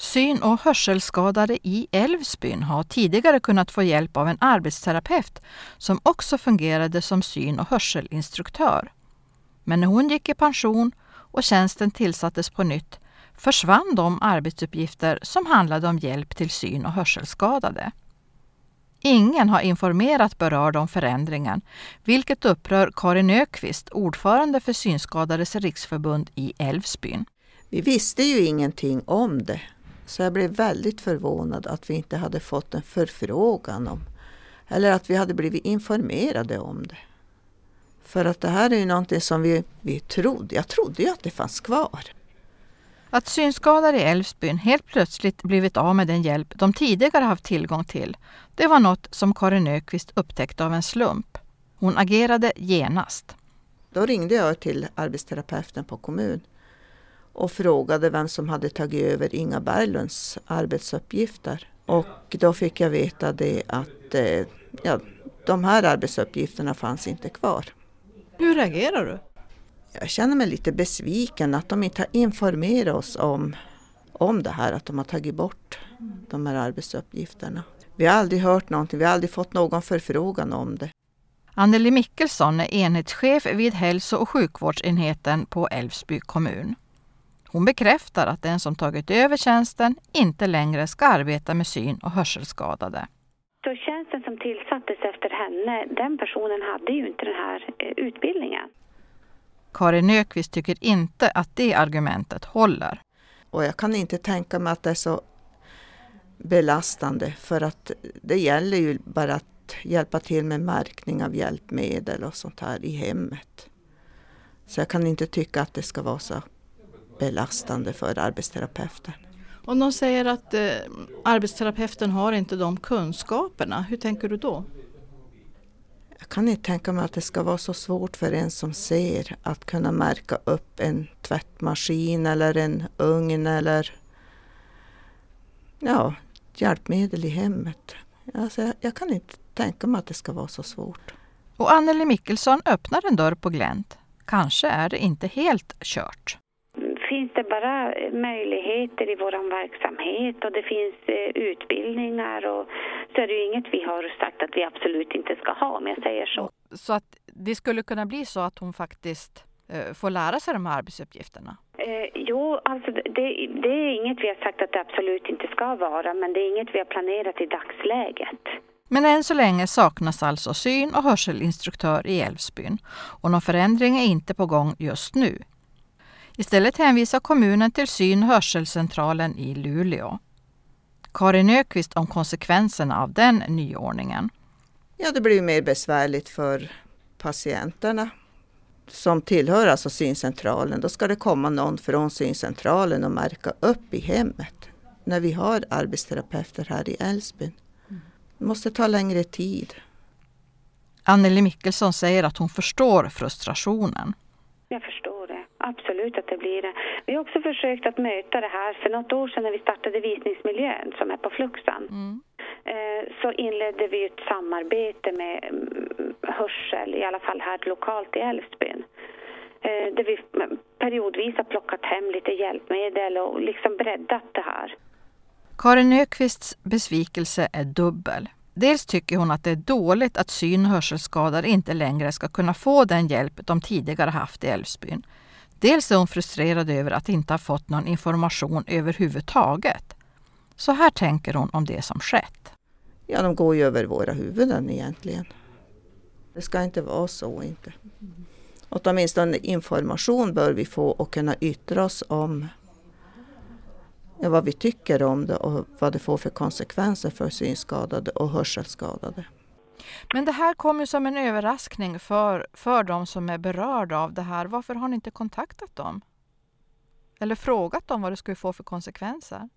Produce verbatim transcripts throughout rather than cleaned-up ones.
Syn- och hörselskadade i Älvsbyn har tidigare kunnat få hjälp av en arbetsterapeut som också fungerade som syn- och hörselinstruktör. Men när hon gick i pension och tjänsten tillsattes på nytt försvann de arbetsuppgifter som handlade om hjälp till syn- och hörselskadade. Ingen har informerat berörda om förändringen, vilket upprör Karin Ökvist, ordförande för Synskadades riksförbund i Älvsbyn. Vi visste ju ingenting om det, så jag blev väldigt förvånad att vi inte hade fått en förfrågan om, eller att vi hade blivit informerade om det. För att det här är ju någonting som vi, vi trodde, jag trodde ju att det fanns kvar. Att synskadade i Älvsbyn helt plötsligt blivit av med den hjälp de tidigare haft tillgång till, det var något som Karin Ökvist upptäckte av en slump. Hon agerade genast. Då ringde jag till arbetsterapeuten på kommun och frågade vem som hade tagit över Inga Berglunds arbetsuppgifter. Och då fick jag veta det att eh, ja, de här arbetsuppgifterna fanns inte kvar. Hur reagerar du? Jag känner mig lite besviken att de inte har informerat oss om, om det här, att de har tagit bort de här arbetsuppgifterna. Vi har aldrig hört någonting, vi har aldrig fått någon förfrågan om det. Anneli Mikkelsson är enhetschef vid hälso- och sjukvårdsenheten på Älvsby kommun. Hon bekräftar att den som tagit över tjänsten inte längre ska arbeta med syn- och hörselskadade. Så tjänsten som tillsattes efter henne, den personen hade ju inte den här utbildningen. Karin Ökvist tycker inte att det argumentet håller. Och jag kan inte tänka mig att det är så belastande, för att det gäller ju bara att hjälpa till med märkning av hjälpmedel och sånt här i hemmet. Så jag kan inte tycka att det ska vara så belastande för arbetsterapeuten. Om de säger att eh, arbetsterapeuten har inte de kunskaperna, hur tänker du då? Jag kan inte tänka mig att det ska vara så svårt för en som ser att kunna märka upp en tvättmaskin eller en ugn eller ja, hjälpmedel i hemmet. Alltså, jag, jag kan inte tänka mig att det ska vara så svårt. Och Anneli Mikkelsson öppnar en dörr på glänt. Kanske är det inte helt kört. Finns det bara möjligheter i vår verksamhet och det finns utbildningar, och så är det ju inget vi har sagt att vi absolut inte ska ha, om jag säger så. Så att det skulle kunna bli så att hon faktiskt eh, får lära sig de här arbetsuppgifterna? Eh, jo, alltså det, det är inget vi har sagt att det absolut inte ska vara, men det är inget vi har planerat i dagsläget. Men än så länge saknas alltså syn- och hörselinstruktör i Älvsbyn, och någon förändring är inte på gång just nu. Istället hänvisar kommunen till syn- och hörselcentralen i Luleå. Karin Ökvist om konsekvenserna av den nyordningen. Ja, det blir ju mer besvärligt för patienterna som tillhör alltså syncentralen. Då ska det komma någon från syncentralen och märka upp i hemmet när vi har arbetsterapeuter här i Älvsbyn. Det måste ta längre tid. Anneli Mikkelsson säger att hon förstår frustrationen. Jag förstår det. Absolut att det blir det. Vi har också försökt att möta det här. För något år sedan när vi startade visningsmiljön som är på Fluxan, mm. så inledde vi ett samarbete med hörsel, i alla fall här lokalt i Älvsbyn. Där vi periodvis har plockat hem lite hjälpmedel och liksom breddat det här. Karin Ökvists besvikelse är dubbel. Dels tycker hon att det är dåligt att syn- och hörselskadade inte längre ska kunna få den hjälp de tidigare haft i Älvsbyn. Dels är hon frustrerad över att inte ha fått någon information överhuvudtaget. Så här tänker hon om det som skett. Ja, de går ju över våra huvuden egentligen. Det ska inte vara så inte. Åtminstone information bör vi få och kunna yttra oss om ja, vad vi tycker om det och vad det får för konsekvenser för synskadade och hörselskadade. Men det här kommer som en överraskning för, för de som är berörda av det här. Varför har ni inte kontaktat dem? Eller frågat dem vad det skulle få för konsekvenser?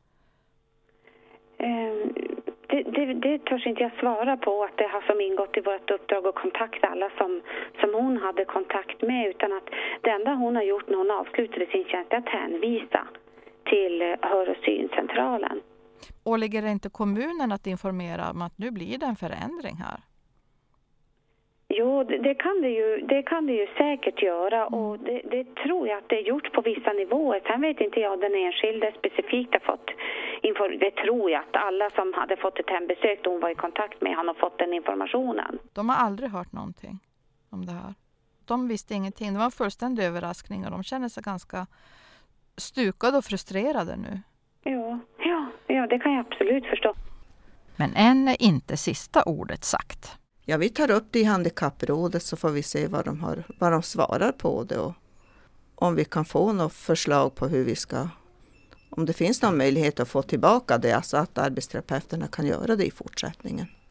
Um, det, det, det törs inte jag svara på, att det har som ingått i vårt uppdrag att kontakta alla som, som hon hade kontakt med. Utan att det enda hon har gjort när hon avslutade sin tjänst är att hänvisa till hör- och syncentralen. Och ligger det inte kommunen att informera om att nu blir det en förändring här? Jo, det, det, kan det, ju, det kan det ju säkert göra, och det, det tror jag att det är gjort på vissa nivåer. Sen vet inte jag om den enskilde specifikt har fått infor- det tror jag att alla som hade fått ett hembesök då hon var i kontakt med han har fått den informationen. De har aldrig hört någonting om det här. De visste ingenting. Det var en fullständig överraskning och de känner sig ganska stukade och frustrerade nu. Ja, ja, ja, det kan jag absolut förstå. Men än är inte sista ordet sagt. Ja, vi tar upp det i handikapprådet så får vi se vad de, har, vad de svarar på det och om vi kan få något förslag på hur vi ska, om det finns någon möjlighet att få tillbaka det, alltså att arbetsterapeuterna kan göra det i fortsättningen.